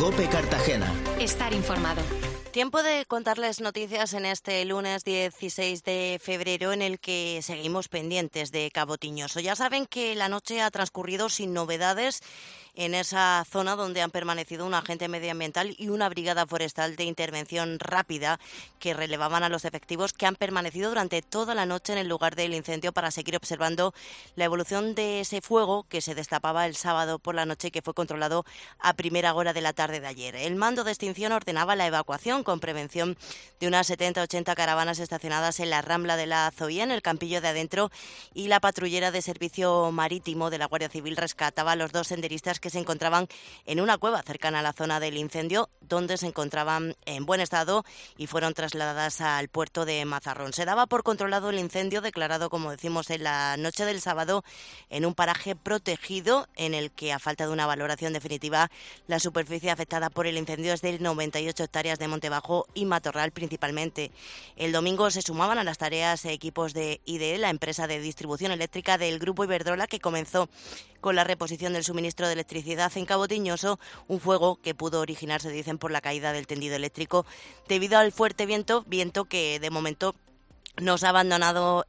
COPE Cartagena. Estar informado. Tiempo de contarles noticias en este lunes 16 de febrero en el que seguimos pendientes de Cabo Tiñoso. Ya saben que la noche ha transcurrido sin novedades en esa zona donde han permanecido un agente medioambiental y una brigada forestal de intervención rápida que relevaban a los efectivos que han permanecido durante toda la noche en el lugar del incendio para seguir observando la evolución de ese fuego que se destapaba el sábado por la noche y que fue controlado a primera hora de la tarde de ayer. El mando de extinción ordenaba la evacuación con prevención de unas 70-80 caravanas estacionadas en la Rambla de la Zoía, en el Campillo de Adentro, y la patrullera de servicio marítimo de la Guardia Civil rescataba a los dos senderistas que se encontraban en una cueva cercana a la zona del incendio, donde se encontraban en buen estado y fueron trasladadas al puerto de Mazarrón. Se daba por controlado el incendio, declarado, como decimos, en la noche del sábado, en un paraje protegido en el que, a falta de una valoración definitiva, la superficie afectada por el incendio es de 98 hectáreas de monte bajo y matorral principalmente. El domingo se sumaban a las tareas equipos de IDE, la empresa de distribución eléctrica del Grupo Iberdrola, que comenzó con la reposición del suministro de electricidad en Cabo Tiñoso, un fuego que pudo originarse, dicen, por la caída del tendido eléctrico debido al fuerte viento que de momento nos ha abandonado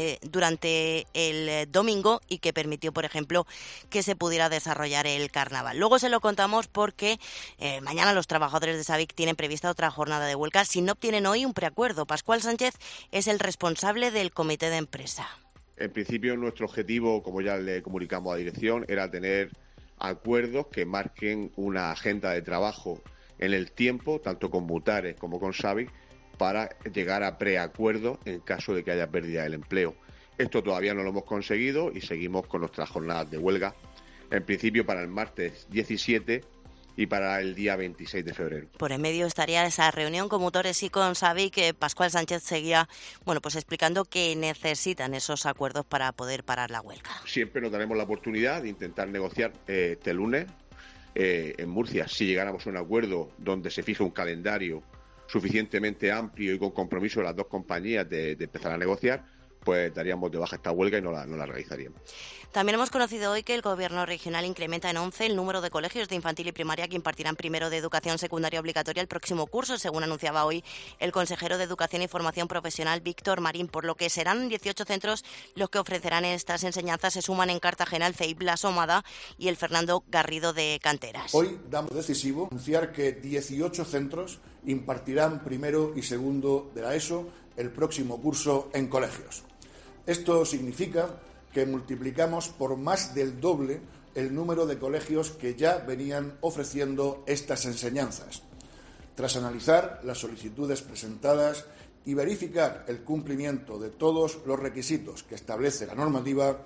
durante el domingo y que permitió, por ejemplo, que se pudiera desarrollar el carnaval. Luego se lo contamos porque mañana los trabajadores de SABIC tienen prevista otra jornada de huelga si no obtienen hoy un preacuerdo. Pascual Sánchez es el responsable del comité de empresa. En principio, nuestro objetivo, como ya le comunicamos a la dirección, era tener acuerdos que marquen una agenda de trabajo en el tiempo, tanto con Mutares como con SABIC, para llegar a preacuerdos en caso de que haya pérdida del empleo. Esto todavía no lo hemos conseguido y seguimos con nuestras jornadas de huelga, en principio para el martes 17 y para el día 26 de febrero. Por en medio estaría esa reunión con Mutores y con SABIC, que Pascual Sánchez seguía pues explicando que necesitan esos acuerdos para poder parar la huelga. Siempre nos daremos la oportunidad de intentar negociar este lunes en Murcia. Si llegáramos a un acuerdo donde se fije un calendario suficientemente amplio y con compromiso de las dos compañías de empezar a negociar, pues daríamos de baja esta huelga y no la realizaríamos. También hemos conocido hoy que el Gobierno regional incrementa en 11 el número de colegios de infantil y primaria que impartirán primero de educación secundaria obligatoria el próximo curso, según anunciaba hoy el consejero de Educación y Formación Profesional, Víctor Marín, por lo que serán 18 centros los que ofrecerán estas enseñanzas. Se suman en Cartagena el CEIP La Somada y el Fernando Garrido de Canteras. Hoy damos decisivo anunciar que 18 centros impartirán primero y segundo de la ESO el próximo curso en colegios. Esto significa que multiplicamos por más del doble el número de colegios que ya venían ofreciendo estas enseñanzas. Tras analizar las solicitudes presentadas y verificar el cumplimiento de todos los requisitos que establece la normativa,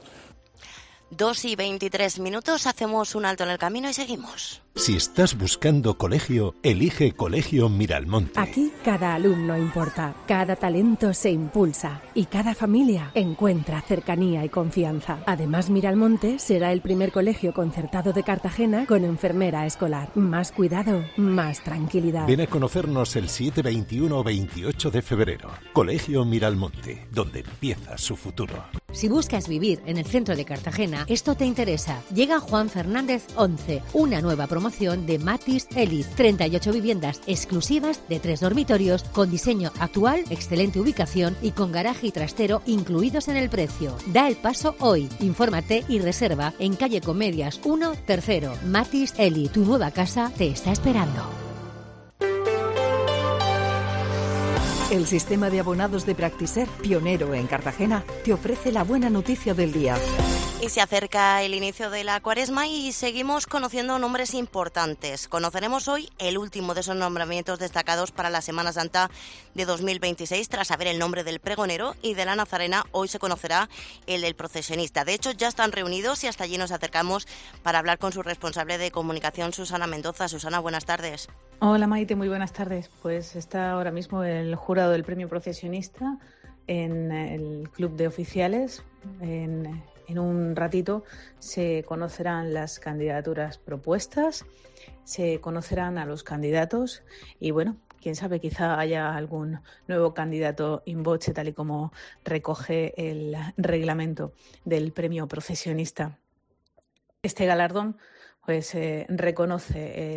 2:23, hacemos un alto en el camino y seguimos. Si estás buscando colegio, elige Colegio Miralmonte. Aquí cada alumno importa, cada talento se impulsa y cada familia encuentra cercanía y confianza. Además, Miralmonte será el primer colegio concertado de Cartagena con enfermera escolar. Más cuidado, más tranquilidad. Ven a conocernos el 7, 21 o 28 de febrero. Colegio Miralmonte, donde empieza su futuro. Si buscas vivir en el centro de Cartagena, esto te interesa. Llega Juan Fernández 11, una nueva promoción de Matis Elite. 38 viviendas exclusivas de 3 dormitorios con diseño actual, excelente ubicación y con garaje y trastero incluidos en el precio. Da el paso hoy. Infórmate y reserva en calle Comedias 1, tercero. Matis Elite, tu nueva casa te está esperando. El sistema de abonados de Practiser, pionero en Cartagena, te ofrece la buena noticia del día. Y se acerca el inicio de la Cuaresma y seguimos conociendo nombres importantes. Conoceremos hoy el último de esos nombramientos destacados para la Semana Santa de 2026. Tras saber el nombre del pregonero y de la nazarena, hoy se conocerá el del procesionista. De hecho, ya están reunidos y hasta allí nos acercamos para hablar con su responsable de comunicación, Susana Mendoza. Susana, buenas tardes. Hola Maite, muy buenas tardes. Pues está ahora mismo el jurado del premio procesionista en el club de oficiales. En un ratito se conocerán las candidaturas propuestas, se conocerán a los candidatos y bueno, quién sabe, quizá haya algún nuevo candidato in voce, tal y como recoge el reglamento del premio procesionista. Este galardón pues reconoce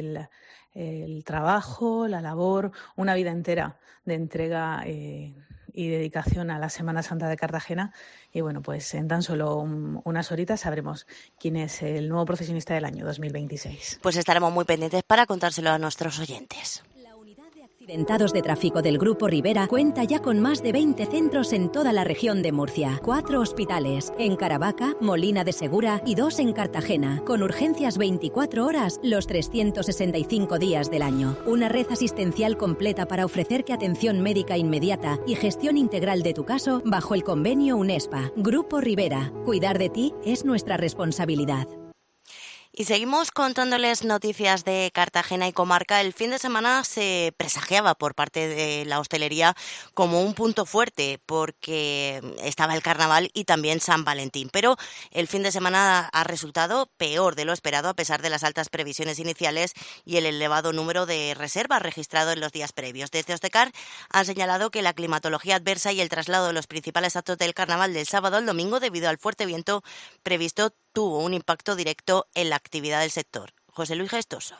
el trabajo, la labor, una vida entera de entrega y dedicación a la Semana Santa de Cartagena. Y bueno, pues en tan solo unas horitas sabremos quién es el nuevo profesionista del año 2026. Pues estaremos muy pendientes para contárselo a nuestros oyentes. Accidentados de tráfico del Grupo Ribera cuenta ya con más de 20 centros en toda la región de Murcia. 4 hospitales, en Caravaca, Molina de Segura y 2 en Cartagena, con urgencias 24 horas los 365 días del año. Una red asistencial completa para ofrecerte atención médica inmediata y gestión integral de tu caso bajo el convenio UNESPA. Grupo Ribera. Cuidar de ti es nuestra responsabilidad. Y seguimos contándoles noticias de Cartagena y comarca. El fin de semana se presagiaba por parte de la hostelería como un punto fuerte porque estaba el carnaval y también San Valentín. Pero el fin de semana ha resultado peor de lo esperado a pesar de las altas previsiones iniciales y el elevado número de reservas registrado en los días previos. Desde Ostecar han señalado que la climatología adversa y el traslado de los principales actos del carnaval del sábado al domingo debido al fuerte viento previsto tuvo un impacto directo en la actividad del sector. José Luis Gestoso.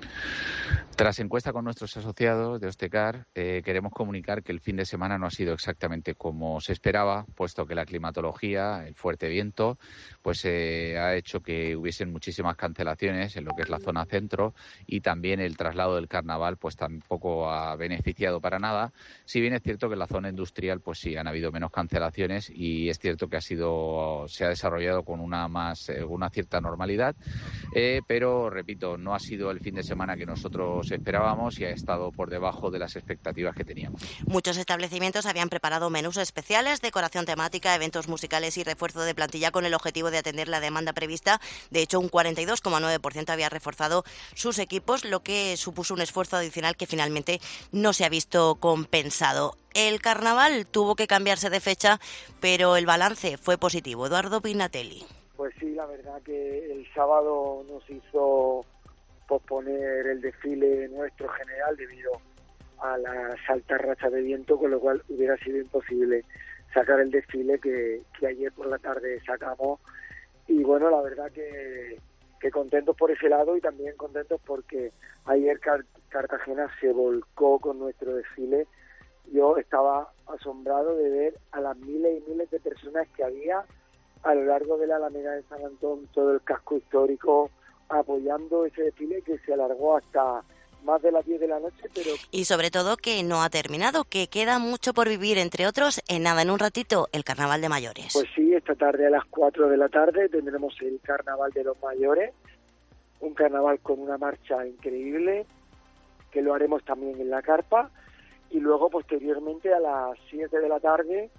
Tras encuesta con nuestros asociados de Ostecar, queremos comunicar que el fin de semana no ha sido exactamente como se esperaba, puesto que la climatología, el fuerte viento, pues ha hecho que hubiesen muchísimas cancelaciones en lo que es la zona centro y también el traslado del carnaval pues tampoco ha beneficiado para nada. Si bien es cierto que en la zona industrial pues sí han habido menos cancelaciones y es cierto que se ha desarrollado con una cierta normalidad, pero repito, no ha sido el fin de semana que nosotros esperábamos y ha estado por debajo de las expectativas que teníamos. Muchos establecimientos habían preparado menús especiales, decoración temática, eventos musicales y refuerzo de plantilla con el objetivo de atender la demanda prevista. De hecho, un 42,9% había reforzado sus equipos, lo que supuso un esfuerzo adicional que finalmente no se ha visto compensado. El carnaval tuvo que cambiarse de fecha, pero el balance fue positivo. Eduardo Pinatelli. Pues sí, la verdad que el sábado nos hizo posponer el desfile nuestro general debido a las altas rachas de viento, con lo cual hubiera sido imposible sacar el desfile que ayer por la tarde sacamos. Y bueno, la verdad que contentos por ese lado y también contentos porque ayer Cartagena se volcó con nuestro desfile. Yo estaba asombrado de ver a las miles y miles de personas que había a lo largo de la Alameda de San Antón, todo el casco histórico, apoyando ese desfile que se alargó hasta más de las 10 de la noche. Y sobre todo que no ha terminado, que queda mucho por vivir, entre otros, en un ratito, el Carnaval de Mayores. Pues sí, esta tarde a las 4 de la tarde tendremos el Carnaval de los Mayores, un carnaval con una marcha increíble, que lo haremos también en la carpa, y luego posteriormente a las 7 de la tarde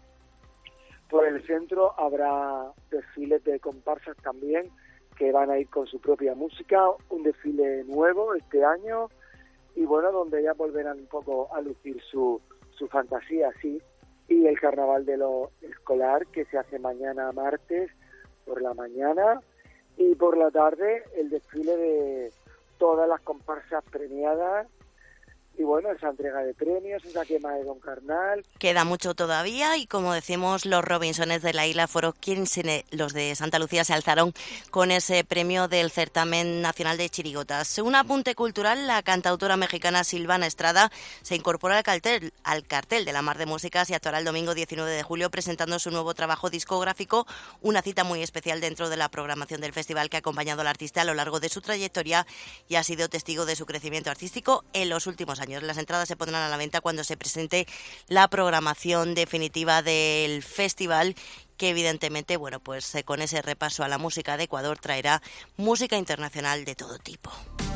por el centro habrá desfiles de comparsas también, que van a ir con su propia música, un desfile nuevo este año, y bueno, donde ya volverán un poco a lucir su fantasía, sí, y el carnaval de lo escolar, que se hace mañana martes por la mañana, y por la tarde el desfile de todas las comparsas premiadas, y bueno, esa entrega de premios, esa quema de Don Carnal. Queda mucho todavía y como decimos, los Robinsones de la isla fueron quienes, los de Santa Lucía, se alzaron con ese premio del Certamen Nacional de Chirigotas. Un apunte cultural, la cantautora mexicana Silvana Estrada se incorpora al cartel de la Mar de Músicas y actuará el domingo 19 de julio presentando su nuevo trabajo discográfico, una cita muy especial dentro de la programación del festival que ha acompañado al artista a lo largo de su trayectoria y ha sido testigo de su crecimiento artístico en los últimos años. Las entradas se pondrán a la venta cuando se presente la programación definitiva del festival, que evidentemente, bueno, pues con ese repaso a la música de Ecuador traerá música internacional de todo tipo.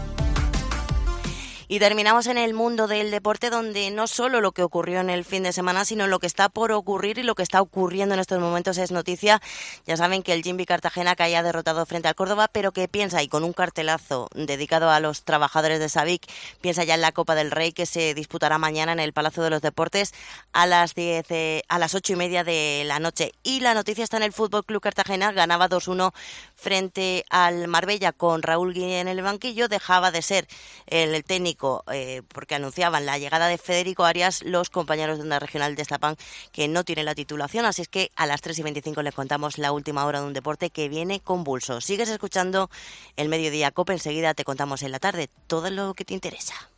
Y terminamos en el mundo del deporte, donde no solo lo que ocurrió en el fin de semana, sino lo que está por ocurrir y lo que está ocurriendo en estos momentos es noticia. Ya saben que el Jimby Cartagena caía derrotado frente al Córdoba, pero que piensa, y con un cartelazo dedicado a los trabajadores de Sabic, piensa ya en la Copa del Rey, que se disputará mañana en el Palacio de los Deportes a las 8:30 de la noche. Y la noticia está en el Fútbol Club Cartagena, ganaba 2-1 frente al Marbella con Raúl Guillén en el banquillo, dejaba de ser el técnico Federico, porque anunciaban la llegada de Federico Arias, los compañeros de Onda Regional destapan que no tiene la titulación, así es que a las 3:25 les contamos la última hora de un deporte que viene convulso. Sigues escuchando el Mediodía COPE, enseguida te contamos en la tarde todo lo que te interesa.